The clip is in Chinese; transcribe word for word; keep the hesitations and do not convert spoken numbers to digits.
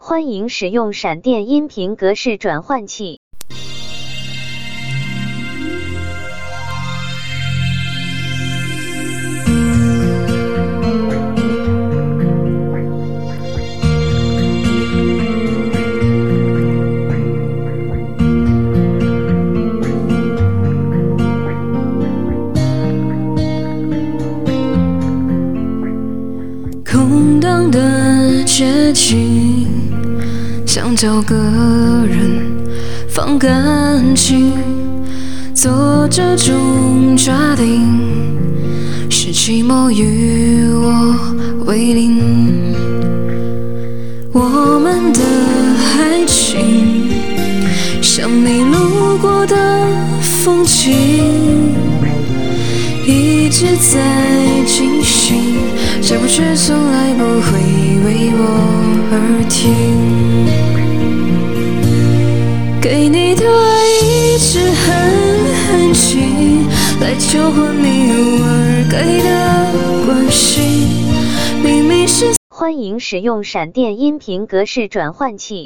欢迎使用闪电音频格式转换器。 空荡的街景，想找个人放感情，做这种决定，是寂寞与我为邻。我们的爱情像你路过的风景，一直在进行，这部剧从来不会为我而停。给你的爱一直很安静，来交换你偶尔给的关心。明明是欢迎使用闪电音频格式转换器。